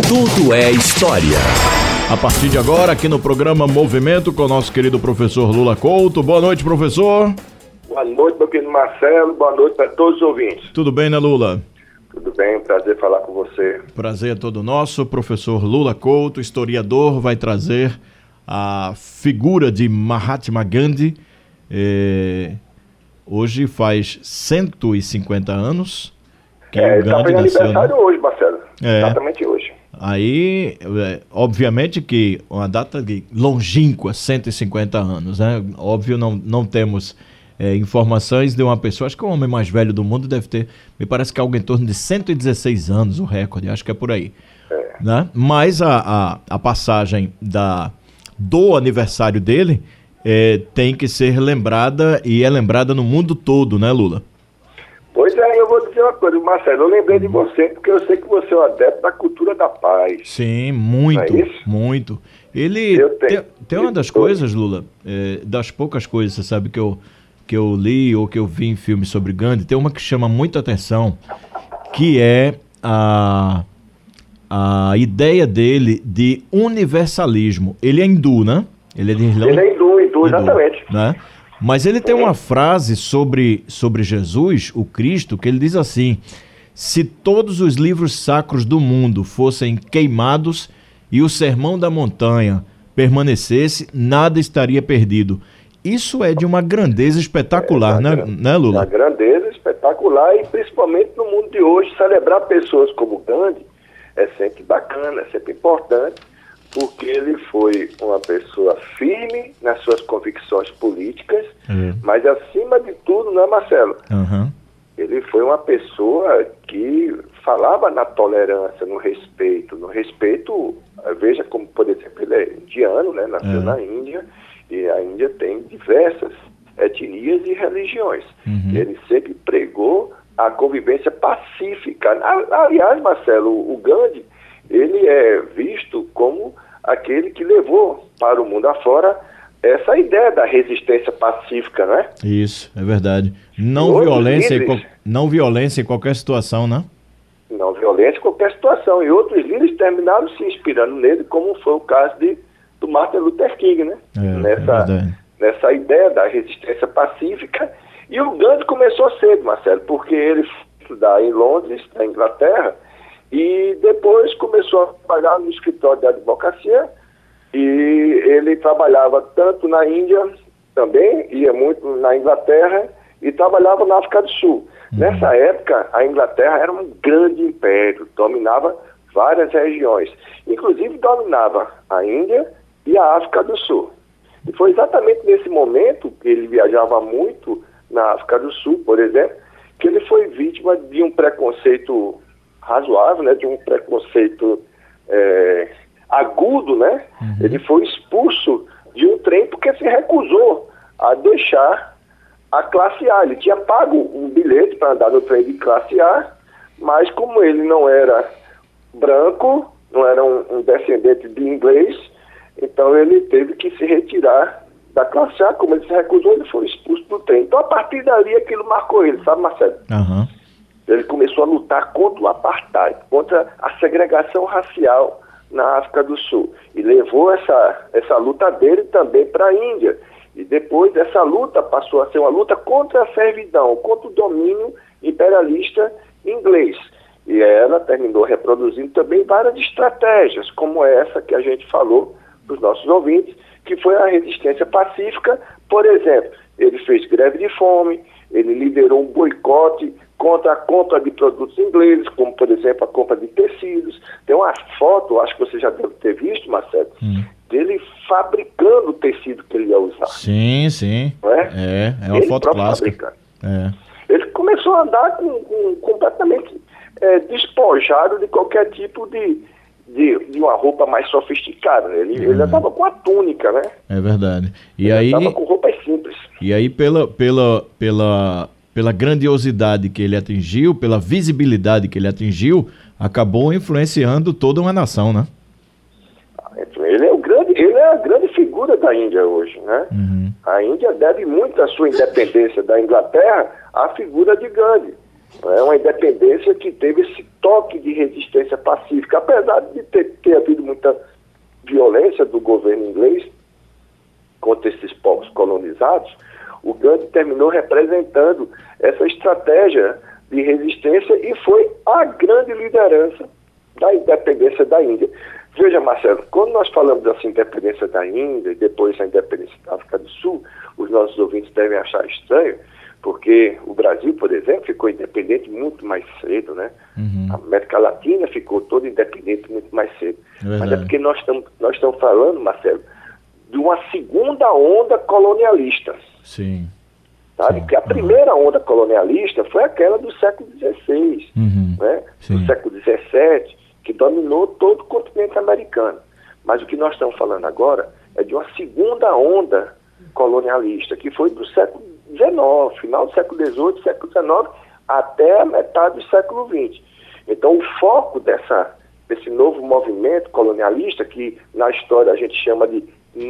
Tudo é História. A partir de agora, aqui no programa Movimento, com o nosso querido professor Lula Couto. Boa noite, professor. Boa noite, meu querido Marcelo. Boa noite para todos os ouvintes. Tudo bem, né, Lula? Tudo bem, prazer falar com você. Prazer é todo nosso. Professor Lula Couto, historiador, vai trazer a figura de Mahatma Gandhi. Hoje faz 150 anos que o Gandhi tá fazendo nasceu, aniversário, né? Hoje, Marcelo. Exatamente hoje. Aí, obviamente que uma data longínqua, 150 anos, né? Óbvio, não temos informações de uma pessoa, acho que o homem mais velho do mundo deve ter, me parece que é algo em torno de 116 anos, o recorde, acho que é por aí. Né? Mas a passagem do aniversário dele tem que ser lembrada, e é lembrada no mundo todo, né, Lula? Pois é, eu vou dizer uma coisa, Marcelo, eu lembrei de você, porque eu sei que você é um adepto da cultura da paz. Sim, muito, não é isso? muito. Ele tem uma das coisas, Lula, das poucas coisas, você sabe, que eu li ou que eu vi em filmes sobre Gandhi, tem uma que chama muita atenção, que é a ideia dele de universalismo. Ele é hindu, né? Ele é hindu, exatamente. Né? Mas ele tem uma frase sobre Jesus, o Cristo, que ele diz assim: se todos os livros sacros do mundo fossem queimados e o Sermão da Montanha permanecesse, nada estaria perdido. Isso é de uma grandeza espetacular, né, Lula? Uma grandeza espetacular, e principalmente no mundo de hoje, celebrar pessoas como Gandhi é sempre bacana, é sempre importante, porque ele foi uma pessoa firme nas suas convicções políticas, mas acima de tudo, não é, Marcelo? Ele foi uma pessoa que falava na tolerância, no respeito, veja como, por exemplo, ele é indiano, né? Nasceu na Índia, e a Índia tem diversas etnias e religiões. Ele sempre pregou a convivência pacífica. Aliás, Marcelo, o Gandhi, ele é visto como aquele que levou para o mundo afora essa ideia da resistência pacífica, né? Isso, é verdade. Não violência em qualquer situação, né? Não violência em qualquer situação. E outros líderes terminaram se inspirando nele, como foi o caso do Martin Luther King, né? Nessa ideia da resistência pacífica. E o Gandhi começou cedo, Marcelo, porque ele foi estudar em Londres, na Inglaterra, e depois começou a trabalhar no escritório de advocacia, e ele trabalhava tanto na Índia também, ia muito na Inglaterra, e trabalhava na África do Sul. Nessa época, a Inglaterra era um grande império, dominava várias regiões, inclusive dominava a Índia e a África do Sul. E foi exatamente nesse momento, que ele viajava muito na África do Sul, por exemplo, que ele foi vítima de um preconceito razoável, né, de um preconceito agudo, né? Ele foi expulso de um trem porque se recusou a deixar a classe A. Ele tinha pago um bilhete para andar no trem de classe A, mas como ele não era branco, não era um descendente de inglês, então ele teve que se retirar da classe A. Como ele se recusou, ele foi expulso do trem. Então, a partir dali, aquilo marcou ele, sabe, Marcelo? Ele começou a lutar contra o apartheid, contra a segregação racial na África do Sul. E levou essa luta dele também para a Índia. E depois essa luta passou a ser uma luta contra a servidão, contra o domínio imperialista inglês. E ela terminou reproduzindo também várias estratégias, como essa que a gente falou para os nossos ouvintes, que foi a resistência pacífica. Por exemplo, ele fez greve de fome, ele liderou um boicote contra a compra de produtos ingleses, como, por exemplo, a compra de tecidos. Tem uma foto, acho que você já deve ter visto, Marcelo, dele fabricando o tecido que ele ia usar. Sim. Não é? É uma foto clássica. Ele começou a andar completamente despojado de qualquer tipo de uma roupa mais sofisticada, né? Ele andava com a túnica, né? É verdade. E ele aí andava com roupas simples. E aí, pela grandiosidade que ele atingiu, pela visibilidade que ele atingiu, acabou influenciando toda uma nação, né? Ele é a grande figura da Índia hoje, né? A Índia deve muito a sua independência da Inglaterra à figura de Gandhi. É uma independência que teve esse toque de resistência pacífica, apesar de ter havido muita violência do governo inglês contra esses povos colonizados. O Gandhi terminou representando essa estratégia de resistência e foi a grande liderança da independência da Índia. Veja, Marcelo, quando nós falamos dessa independência da Índia e depois da independência da África do Sul, os nossos ouvintes devem achar estranho, porque o Brasil, por exemplo, ficou independente muito mais cedo, né? Uhum. A América Latina ficou toda independente muito mais cedo. Mas é porque nós estamos falando, Marcelo, de uma segunda onda colonialista. Sim. Sabe? Que a primeira onda colonialista foi aquela do século XVI, né? Do século XVII, que dominou todo o continente americano. Mas o que nós estamos falando agora é de uma segunda onda colonialista, que foi do século XIX, final do século XVIII, século XIX, até a metade do século XX. Então, o foco desse novo movimento colonialista, que na história a gente chama de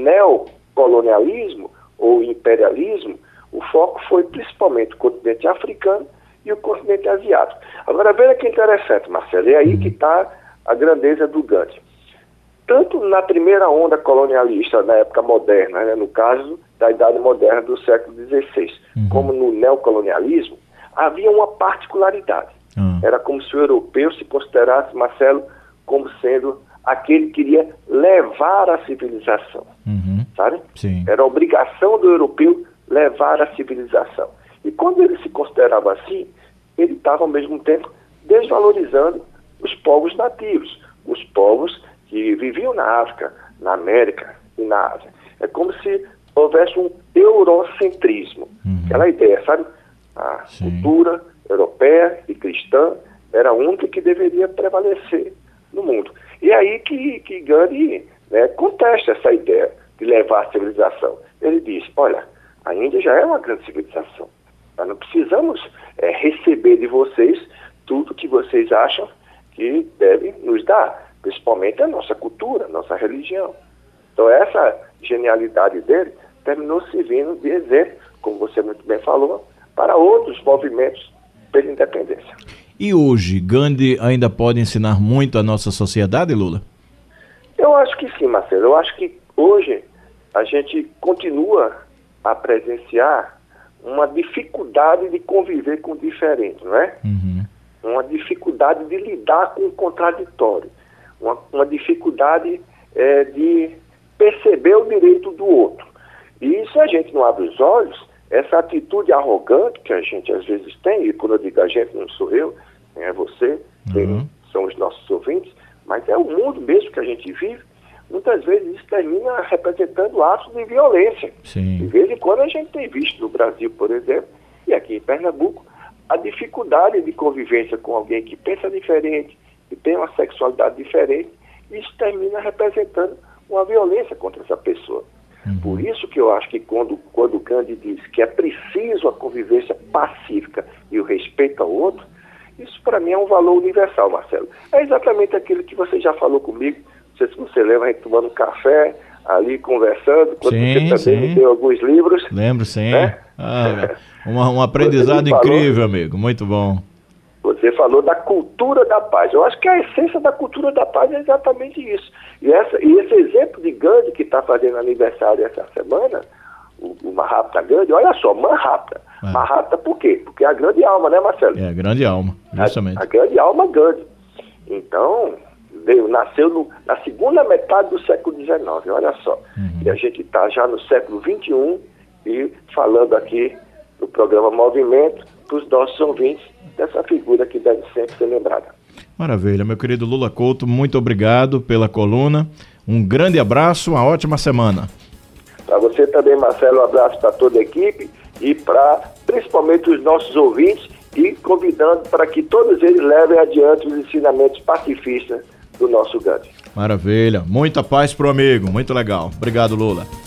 neocolonialismo ou imperialismo, o foco foi principalmente o continente africano e o continente asiático. Agora, veja que interessante, Marcelo, é aí que está a grandeza do Gandhi. Tanto na primeira onda colonialista, na época moderna, né, no caso da Idade Moderna do século XVI, como no neocolonialismo, havia uma particularidade. Era como se o europeu se considerasse, Marcelo, como sendo aquele que iria levar a civilização. Sabe? Sim. Era a obrigação do europeu levar a civilização. E quando ele se considerava assim, ele estava ao mesmo tempo desvalorizando os povos nativos, os povos que viviam na África, na América e na Ásia. É como se houvesse um eurocentrismo. Aquela ideia, sabe? A cultura europeia e cristã era a única que deveria prevalecer no mundo. E é aí que Gandhi, né, contesta essa ideia de levar a civilização. Ele diz, olha, a Índia já é uma grande civilização. Nós não precisamos receber de vocês tudo que vocês acham que devem nos dar, principalmente a nossa cultura, a nossa religião. Então essa genialidade dele terminou servindo de exemplo, como você muito bem falou, para outros movimentos pela independência. E hoje, Gandhi ainda pode ensinar muito à nossa sociedade, Lula? Eu acho que sim, Marcelo. Eu acho que hoje a gente continua a presenciar uma dificuldade de conviver com o diferente, não é? Uma dificuldade de lidar com o contraditório, uma dificuldade de perceber o direito do outro. E se a gente não abre os olhos, essa atitude arrogante que a gente às vezes tem, e quando eu digo a gente, não sou eu, nem é você, são os nossos ouvintes, mas é o mundo mesmo que a gente vive, muitas vezes isso termina representando atos de violência. Sim. De vez em quando a gente tem visto no Brasil, por exemplo, e aqui em Pernambuco, a dificuldade de convivência com alguém que pensa diferente, que tem uma sexualidade diferente, isso termina representando uma violência contra essa pessoa. Por isso que eu acho que quando Gandhi diz que é preciso a convivência pacífica e o respeito ao outro, isso para mim é um valor universal, Marcelo. É exatamente aquilo que você já falou comigo, não sei se você lembra, a gente tomando um café, ali conversando, quando você também me deu alguns livros. Lembro, sim. Né? Um aprendizado incrível, amigo, muito bom. Você falou da cultura da paz. Eu acho que a essência da cultura da paz é exatamente isso. E esse exemplo de Gandhi, que está fazendo aniversário essa semana, o Mahatma Gandhi, olha só, Mahatma por quê? Porque é a grande alma, né, Marcelo? É a grande alma, justamente. A grande alma Gandhi. Então, nasceu na segunda metade do século XIX, olha só. E a gente está já no século XXI e falando aqui no programa Movimento para os nossos ouvintes dessa figura que deve sempre ser lembrada. Maravilha, meu querido Lula Couto, muito obrigado pela coluna, um grande abraço, uma ótima semana. Para você também, Marcelo, um abraço para toda a equipe e para principalmente os nossos ouvintes e convidando para que todos eles levem adiante os ensinamentos pacifistas do nosso Gandhi. Maravilha, muita paz pro amigo, muito legal. Obrigado, Lula.